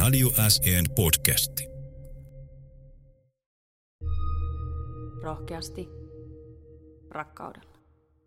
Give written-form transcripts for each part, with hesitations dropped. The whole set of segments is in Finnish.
Radio SN podcasti. Rohkeasti, rakkaudella.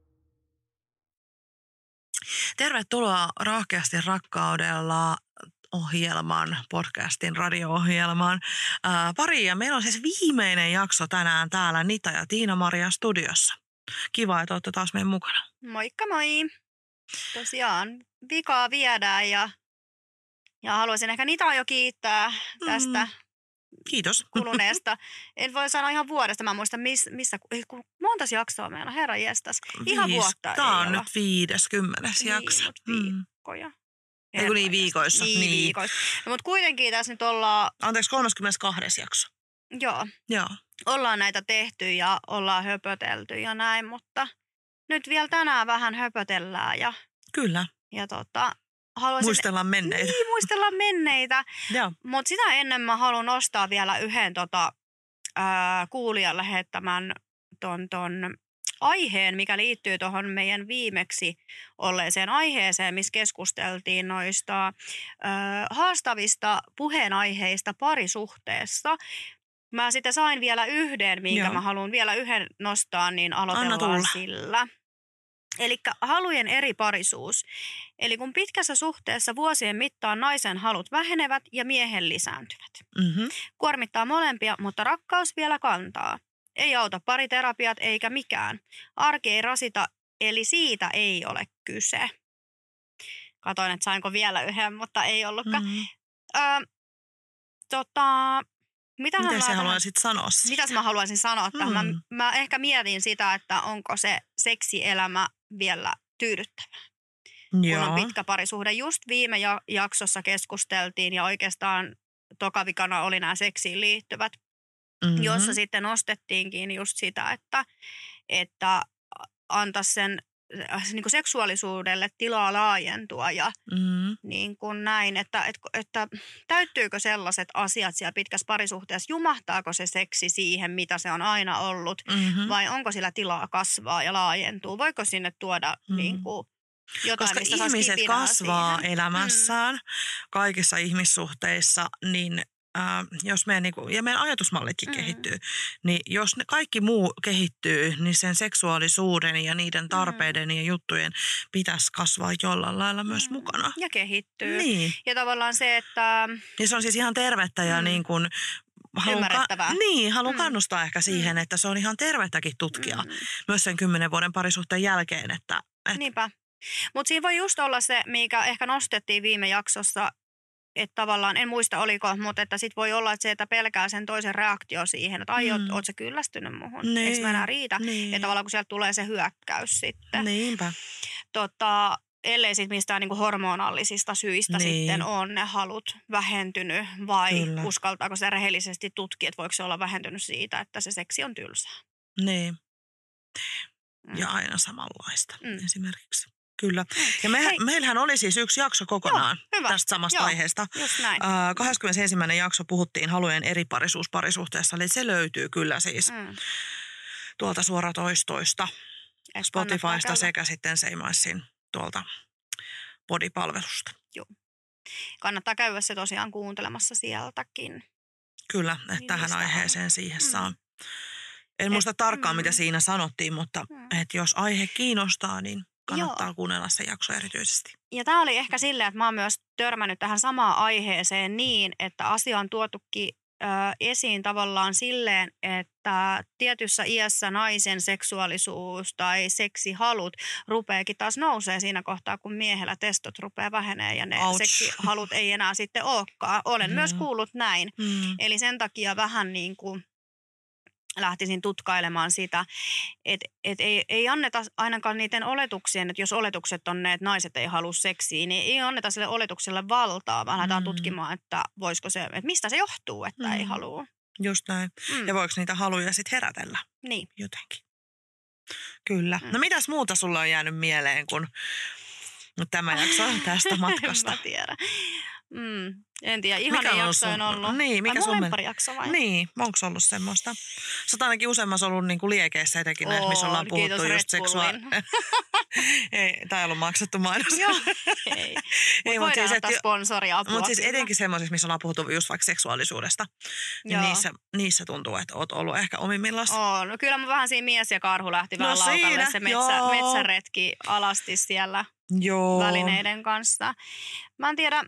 Tervetuloa Rohkeasti rakkaudella podcastin radio-ohjelmaan pariin. Ja meillä on siis viimeinen jakso tänään täällä Nita ja Tiina-Maria studiossa. Kiva, että olette taas meidän mukana. Moikka moi! Tosiaan vikaa viedään ja haluaisin ehkä Nitaa jo kiittää tästä Kiitos. kuluneesta. En voi sanoa ihan vuodesta, mä muistan monta jaksoa meillä on, herra jestas. Ihan vuotta Tämä on ei nyt 50. jakso. Viikkoja. Eikö niin viikoissa? Niin. Viikoissa. No, mutta kuitenkin tässä nyt ollaan... Anteeksi, 32. jakso. Joo. Ollaan näitä tehty ja ollaan höpötelty ja näin, mutta nyt vielä tänään vähän höpötellään ja... Kyllä. Ja muistellaan menneitä. Niin, muistellaan menneitä. Mutta sitä ennen mä haluan nostaa vielä yhden kuulijan lähettämän ton aiheen, mikä liittyy tuohon meidän viimeksi olleeseen aiheeseen, missä keskusteltiin noista haastavista puheenaiheista parisuhteessa. Mä sitten sain vielä yhden, minkä mä haluan vielä yhden nostaa, niin aloitellaan sillä. Elikkä halujen eriparisuus. Eli kun pitkässä suhteessa vuosien mittaan naisen halut vähenevät ja miehen lisääntyvät. Kuormittaa molempia, mutta rakkaus vielä kantaa. Ei auta pariterapiat eikä mikään. Arki ei rasita, eli siitä ei ole kyse. Katoin, että sainko vielä yhden, mutta ei ollutkaan. Mitä sä haluaisit sanoa? Mitäs mä haluaisin sanoa tähän? Mä ehkä mietin sitä, että onko se seksielämä vielä tyydyttävää. Kun on pitkä parisuhde. Just viime jaksossa keskusteltiin ja oikeastaan tokavikana oli nämä seksiin liittyvät, jossa sitten nostettiinkin just sitä, että antaisi sen niin kuin seksuaalisuudelle tilaa laajentua ja niin kuin näin, että täyttyykö sellaiset asiat siellä pitkässä parisuhteessa, jumahtaako se seksi siihen, mitä se on aina ollut, vai onko sillä tilaa kasvaa ja laajentua, voiko sinne tuoda niin kuin jotain, koska ihmiset kasvaa siihen elämässään kaikissa ihmissuhteissa, niin jos ja meidän ajatusmallitkin kehittyy, niin jos kaikki muu kehittyy, niin sen seksuaalisuuden ja niiden tarpeiden ja juttujen pitäisi kasvaa jollain lailla myös mukana. Ja kehittyy. Niin. Ja tavallaan se, että... Ja se on siis ihan tervettä ja niin kuin... Ymmärrettävää. Haluan kannustaa ehkä siihen, että se on ihan tervettäkin tutkia myös sen 10 vuoden parisuhteen jälkeen. Niinpä. Mutta siinä voi just olla se, mikä ehkä nostettiin viime jaksossa, että tavallaan, en muista oliko, mutta että sit voi olla, että se, että pelkää sen toisen reaktio siihen, että oot sä kyllästynyt muhun, eikö mä enää riitä? Ja tavallaan kun sieltä tulee se hyökkäys sitten. Niinpä. Ellei sitten mistään niinku hormonallisista syistä sitten on ne halut vähentynyt vai uskaltaako se rehellisesti tutkia, että voiko se olla vähentynyt siitä, että se seksi on tylsää. Niin. Ja aina samanlaista esimerkiksi. Kyllä. Ja meillähän oli siis yksi jakso kokonaan tästä samasta aiheesta. Just näin. 21. jakso puhuttiin halujen eriparisuus parisuhteessa, eli se löytyy kyllä siis tuolta suoratoistoista, Spotifysta sekä sitten Seimaisin tuolta Podi-palvelusta. Joo. Kannattaa käydä se tosiaan kuuntelemassa sieltäkin. Kyllä, että tähän aiheeseen siihen saa. En muista tarkkaan, mitä siinä sanottiin, mutta että jos aihe kiinnostaa, niin kannattaa kuunnella se jakso erityisesti. Ja tämä oli ehkä silleen, että mä oon myös törmännyt tähän samaan aiheeseen niin, että asia on tuotukin esiin tavallaan silleen, että tietyssä iässä naisen seksuaalisuus tai seksihalut rupeekin taas nousee siinä kohtaa, kun miehellä testot rupeaa vähenee ja ne seksihalut ei enää sitten olekaan. Olen myös kuullut näin. Eli sen takia vähän niin kuin lähtisin tutkailemaan sitä, että ei anneta ainakaan niiden oletuksien, että jos oletukset on ne, että naiset ei halua seksiä, niin ei anneta sille oletukselle valtaa, vaan lähdetään tutkimaan, että voisiko se, että mistä se johtuu, että ei halua. Just näin. Ja voiko niitä haluja sitten herätellä jotenkin. Kyllä. No mitäs muuta sulla on jäänyt mieleen kuin tämä jakso tästä matkasta? En mä tiedä. En tiedä, ihana jakso on ollut. Niin, mikä sun lempparijakso vai? Niin, onko ollut semmoista? Sä oot ainakin useammassa ollut niinku liekeissä etenkin näissä, missä ollaan puhuttu just Ei, tää ei ollut maksettu mainos. Joo, ei. Mutta voidaan ottaa sponsoriapua. Mutta siis etenkin semmoisissa, missä ollaan puhuttu just vaikka seksuaalisuudesta, niin niissä tuntuu, että oot ollut ehkä omimmillaan. No kyllä mä vähän siinä mies ja karhu lähti vähän laukalle se metsäretki alasti siellä välineiden kanssa. Mä en tiedä,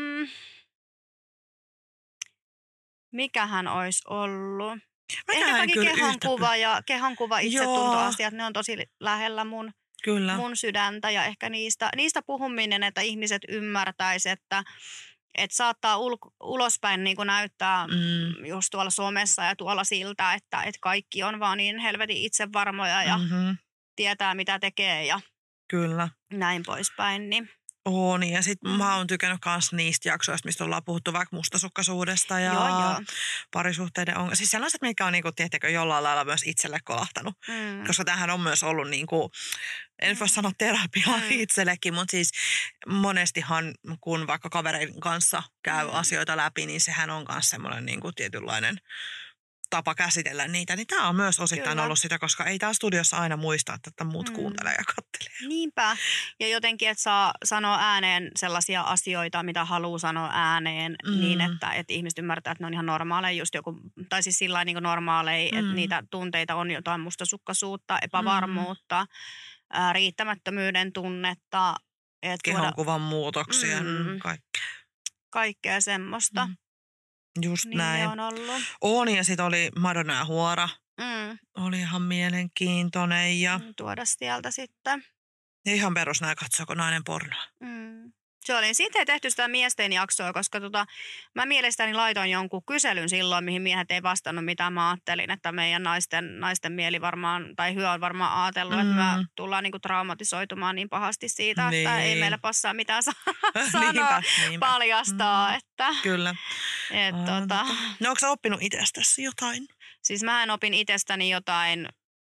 mikähän olisi ollut. Ehkä kaikki kehonkuva ja kehonkuva itsetuntoasiat, ne on tosi lähellä mun sydäntä ja ehkä niistä puhuminen, että ihmiset ymmärtäisi, että saattaa ulospäin niin kuin näyttää just tuolla somessa ja tuolla siltä, että kaikki on vaan niin helvetin itsevarmoja ja tietää mitä tekee ja näin poispäin. Niin. Niin ja sitten mä oon tykännyt myös niistä jaksoista, mistä ollaan puhuttu vaikka mustasukkaisuudesta ja parisuhteiden ongelmista. Siis sellaiset, mitkä on niinku, tiettäkö, jollain lailla myös itselle kolahtanut. Koska tämähän on myös ollut niinku, en voi sanoa terapiaa itsellekin, mutta siis monestihan kun vaikka kavereiden kanssa käy asioita läpi, niin sehän on myös semmoinen niinku tietynlainen tapa käsitellä niitä, niin tämä on myös osittain ollut sitä, koska ei tää studiossa aina muista, että muut kuuntelee ja kattelee. Niinpä. Ja jotenkin, että saa sanoa ääneen sellaisia asioita, mitä haluaa sanoa ääneen, niin että ihmiset ymmärtää, että ne on ihan normaaleja, just joku, tai siis sillä niin kuin normaaleja, että niitä tunteita on jotain mustasukkaisuutta, epävarmuutta, riittämättömyyden tunnetta. Kehonkuvan muutoksia, kaikkea semmoista. Just niin näin. On ollut. Ja sitten oli Madonna ja Huora. Oli ihan mielenkiintoinen. Ja tuoda sieltä sitten. Ja ihan perus nää katsoako nainen pornoa. Se oli. Siitä ei tehty sitä miesten jaksoa, koska mä mielestäni laitoin jonkun kyselyn silloin, mihin miehet ei vastannut mitään. Mä ajattelin, että meidän naisten mieli varmaan, tai hyö on varmaan ajatellut, että me tullaan niinku traumatisoitumaan niin pahasti siitä, että ei meillä passaa mitään sanoa, paljastaa. Että, kyllä. No onko sä oppinut itsestäsi jotain? Siis mähän opin itsestäni jotain.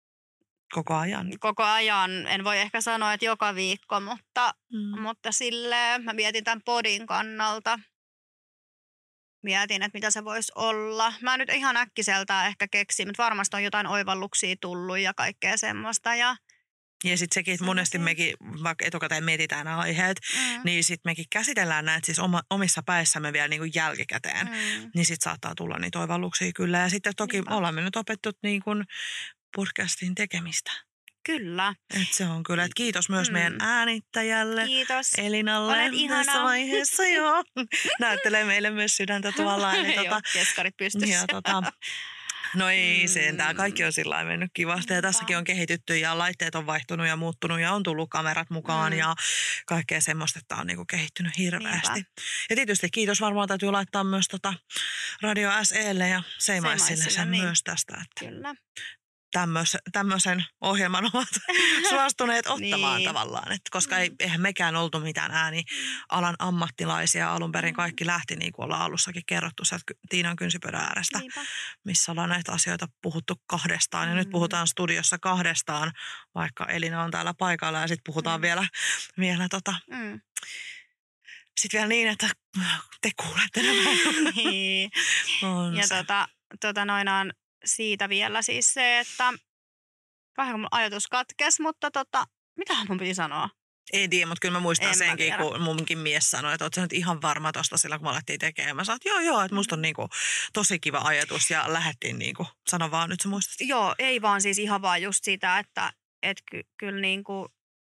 Koko ajan. En voi ehkä sanoa, että joka viikko, mutta silleen mä mietin tämän podin kannalta. Mietin, että mitä se voisi olla. Mä nyt ihan äkkiseltään ehkä keksin, mutta varmasti on jotain oivalluksia tullut ja kaikkea semmoista. Ja sitten sekin, että monesti mekin, vaikka etukäteen mietitään nämä aiheet, niin sitten mekin käsitellään näitä siis omissa päissämme vielä niin kuin jälkikäteen. Niin sitten saattaa tulla niitä oivalluksia kyllä. Ja sitten toki ollaan me nyt opettu niin kuin podcastin tekemistä. Kyllä. Et se on kyllä. Et kiitos myös meidän äänittäjälle. Kiitos. Elinalle. Olet ihana. Tässä vaiheessa, joo. Näyttelee meille myös sydäntä tuolla. Joo, keskarit pystyssä. Ja no ei sentään. Kaikki on sillä mennyt kivasti. Ja tässäkin on kehitytty ja laitteet on vaihtunut ja muuttunut ja on tullut kamerat mukaan ja kaikkea semmoista, että on niinku kehittynyt hirveästi. Niinpä. Ja tietysti kiitos varmaan täytyy laittaa myös Radio SElle ja Seimaisille sen myös tästä. Että kyllä. Tämmöisen ohjelman ovat suostuneet ottamaan tavallaan. Et koska eihän mekään oltu mitään äänialan ammattilaisia. Alun perin kaikki lähti niin kuin ollaan alussakin kerrottu sieltä Tiinan kynsipöydän äärestä, missä ollaan näitä asioita puhuttu kahdestaan. Ja nyt puhutaan studiossa kahdestaan, vaikka Elina on täällä paikalla ja sitten puhutaan vielä sitten vielä niin, että te kuulette nämä. Niin. Ja siitä vielä siis se, että vähän mun ajatus katkesi, mutta mitähän mun piti sanoa? En tiedä, mutta kyllä mä muistan senkin, kun munkin mies sanoi, että oot sä nyt ihan varma tosta sillä, kun mä alettiin tekemään. Mä sanoin, että joo, että musta on niinku tosi kiva ajatus ja lähdettiin niinku, sano vaan nyt sä muistat. Joo, ei vaan siis ihan vaan just sitä, että kyllä niinku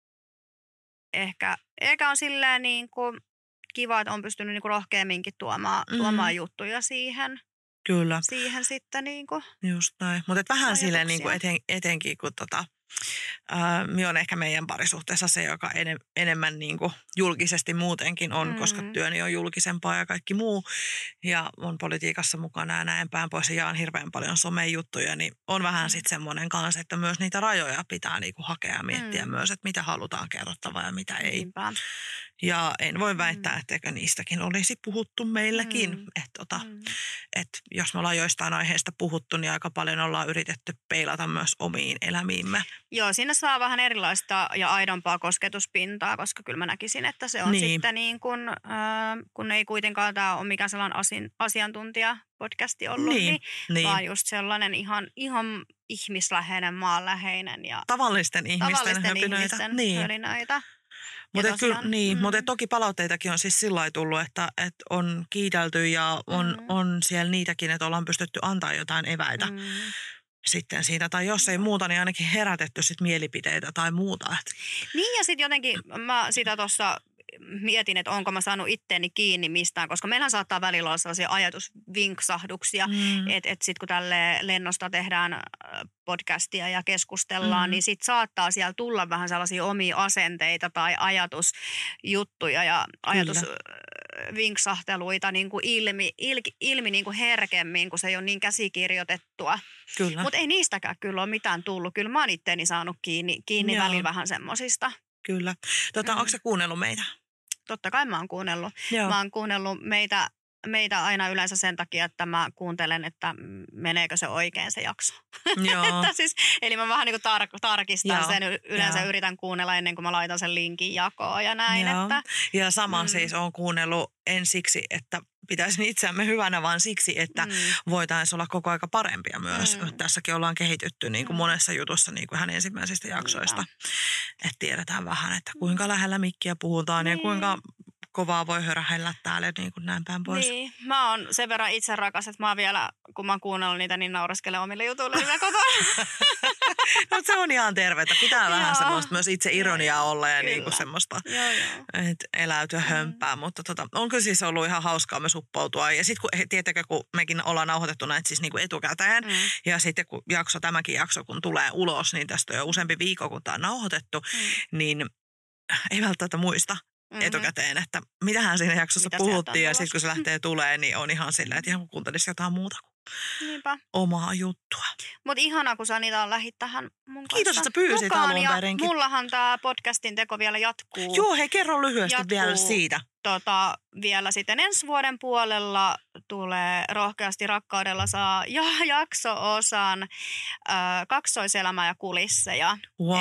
ehkä on silleen niinku kiva, että on pystynyt niinku rohkeamminkin tuomaan juttuja siihen. Kyllä. Siihen sitten niinku. Just näin. Mutta vähän silleen niinku etenkin, kun minä on ehkä meidän parisuhteessa se, joka enemmän niinku julkisesti muutenkin on, koska työni on julkisempaa ja kaikki muu. Ja on politiikassa mukana ja näin päin pois ja jaan hirveän paljon somejuttuja, niin on vähän sitten semmoinen kanssa, että myös niitä rajoja pitää niinku hakea ja miettiä myös, että mitä halutaan kerrottavaa ja mitä ei. Niinpä. Ja en voi väittää, etteikö niistäkin olisi puhuttu meilläkin. Että jos me ollaan joistain aiheista puhuttu, niin aika paljon ollaan yritetty peilata myös omiin elämiimme. Joo, siinä saa vähän erilaista ja aidompaa kosketuspintaa, koska kyllä mä näkisin, että se on sitten niin kuin, kun ei kuitenkaan tämä ole mikään sellainen asiantuntija-podcasti ollut, niin. Vaan just sellainen ihan ihmisläheinen, maanläheinen ja tavallisten ihmisten hölinöitä. Mutta toki palautteitakin on siis sillä lailla tullut, että on kiitelty ja on siellä niitäkin, että ollaan pystytty antaa jotain eväitä sitten siitä. Tai jos ei muuta, niin ainakin herätetty sit mielipiteitä tai muuta. Niin ja sitten jotenkin mä sitä tuossa mietin, että onko mä saanut itteeni kiinni mistään, koska meillähän saattaa välillä olla sellaisia ajatusvinksahduksia, että sitten kun tälle lennosta tehdään podcastia ja keskustellaan, niin sitten saattaa siellä tulla vähän sellaisia omia asenteita tai ajatusjuttuja ja ajatusvinksahteluita niin kuin ilmi niin kuin herkemmin, kun se ei ole niin käsikirjoitettua. Mutta ei niistäkään kyllä ole mitään tullut. Kyllä mä oon itteeni saanut kiinni välillä vähän semmosista. Kyllä. Onko sä kuunnellut meitä? Totta kai mä oon kuunnellut. Joo. Mä oon kuunnellut meitä aina yleensä sen takia, että mä kuuntelen, että meneekö se oikein se jakso. Joo. Eli mä vähän niin kuin tarkistan sen. Yleensä yritän kuunnella ennen kuin mä laitan sen linkin jakoon ja näin. Että, ja sama siis on kuunnellut en siksi, että pitäisin itseämme hyvänä, vaan siksi, että voitaisiin olla koko aika parempia myös. Tässäkin ollaan kehitytty niin kuin monessa jutussa niin kuin ihan ensimmäisistä jaksoista. Että tiedetään vähän, että kuinka lähellä mikkiä puhutaan ja kuinka kovaa voi hörähellä täällä niin kuin näin päin pois. Niin, mä oon sen verran itse rakas, että mä vielä, kun mä oon kuunnellut niitä, niin nauraskelen omille jutuille niillä kotona. No se on ihan tervetä. Pitää vähän semmoista myös itse ironiaa olla ja niin kuin semmoista eläytyä hömpää. Mutta on kyllä siis ollut ihan hauskaa myös uppoutua. Ja sitten kun mekin ollaan nauhoitettu näitä siis niin kuin etukäteen. Ja sitten kun tämäkin jakso kun tulee ulos, niin tästä on jo useampi viikko, kun tämä on nauhoitettu, niin ei välttämättä muista etukäteen, että mitähän siinä jaksossa puhuttiin. Ja sitten kun se lähtee tulee, niin on ihan silleen, että ihan kun kuuntelisi jotain muuta kuin omaa juttua. Mutta ihanaa, kun sä niitä lähit tähän mun kanssa kiitos, että pyysit alun perinkin. Mullahan tämä podcastin teko vielä jatkuu. Joo, hei, kerro lyhyesti vielä siitä. Vielä sitten ensi vuoden puolella tulee Rohkeasti rakkaudella saa jakso-osan kaksoiselämä ja kulisseja.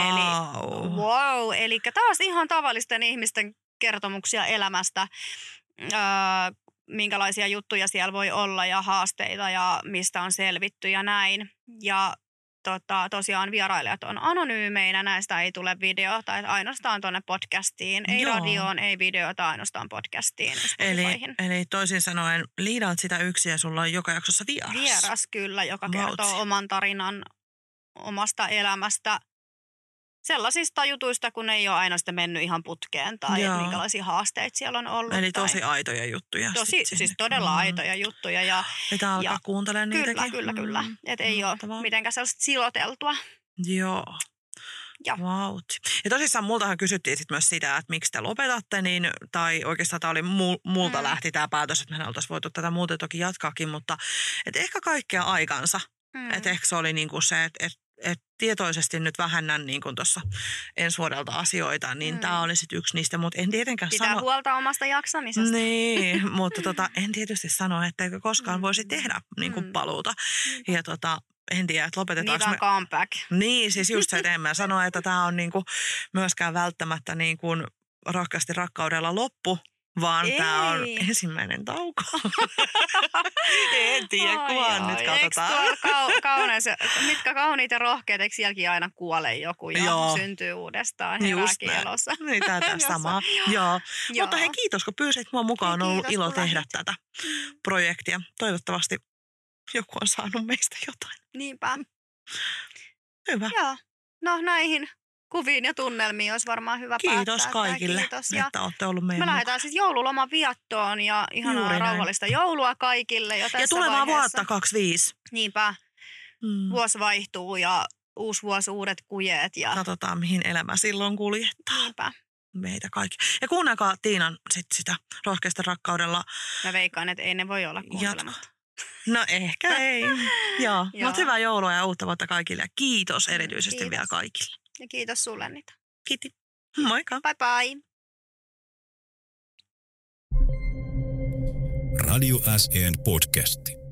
Eli taas ihan tavallisten ihmisten kertomuksia elämästä, minkälaisia juttuja siellä voi olla ja haasteita ja mistä on selvitty ja näin. Ja tosiaan vierailijat on anonyymeinä, näistä ei tule videota, ainoastaan tuonne podcastiin, ei radioon, ei videota, ainoastaan podcastiin. Eli toisin sanoen liidaat sitä yksin ja sulla on joka jaksossa vieras. Vieras kyllä, joka kertoo oman tarinan omasta elämästä. Sellaisista jutuista, kun ei ole aina sitten mennyt ihan putkeen tai minkälaisia haasteita siellä on ollut. Eli tosi aitoja juttuja. Siis todella aitoja juttuja. Ja alkaa kuuntelemaan niitäkin. Kyllä. Että ei ole mitenkään sellaista siloteltua. Joo. Vauhti. Ja tosissaan multahan kysyttiin sit myös sitä, että miksi te lopetatte, tai oikeastaan tämä oli multa lähti tämä päätös, että me oltaisiin voitu tätä muuten toki jatkaakin, mutta et ehkä kaikkea aikansa. Että ehkä se oli niinku se, että tietoisesti nyt vähennän niin kuin tuossa ensi vuodelta asioita, niin tämä oli sitten yksi niistä, mutta en tietenkään pitää huolta omasta jaksamisesta. Niin, mutta en tietysti sano, että eikö koskaan voisi tehdä niin kuin paluuta. Ja en tiedä, että lopetetaanko me comeback. Niin, siis just se, että en mä sano, että tämä on niin kuin myöskään välttämättä niin kuin Rohkeasti rakkaudella loppu, vaan tämä on ensimmäinen tauko. En tiedä, kunhan nyt katsotaan. Mitkä kauniit ja rohkeat, eikö sielläkin aina kuole joku ja syntyy uudestaan, herää kielossa. Niin, tämä samaa. Joo. Mutta hei, kiitos kun pyysit mua mukaan. On ollut ilo tehdä tätä projektia. Toivottavasti joku on saanut meistä jotain. Niinpä. Hyvä. Joo. No näihin kuviin ja tunnelmiin olisi varmaan hyvä päättää. Kiitos kaikille, että olette ollut meidän me lähdetään siis joululoman viettoon ja ihanaa rauhallista joulua kaikille jo tässä ja tulevaa vuotta 25. Niinpä. Vuosi vaihtuu ja uusi vuosi, uudet kujeet. Ja katsotaan, mihin elämä silloin kuljettaa. Niinpä. Meitä kaikki. Ja kuunnelkaa Tiinan sitä Rohkeasti rakkaudella. Mä veikkaan, että ei ne voi olla kuuntelematta. No ehkä ei. Joo. Mutta hyvää joulua ja uutta vuotta kaikille. Ja kiitos erityisesti vielä kaikille. Ja kiitos sulle, Nita. Kiitos. Moikka. Bye bye. Radio SN podcasti.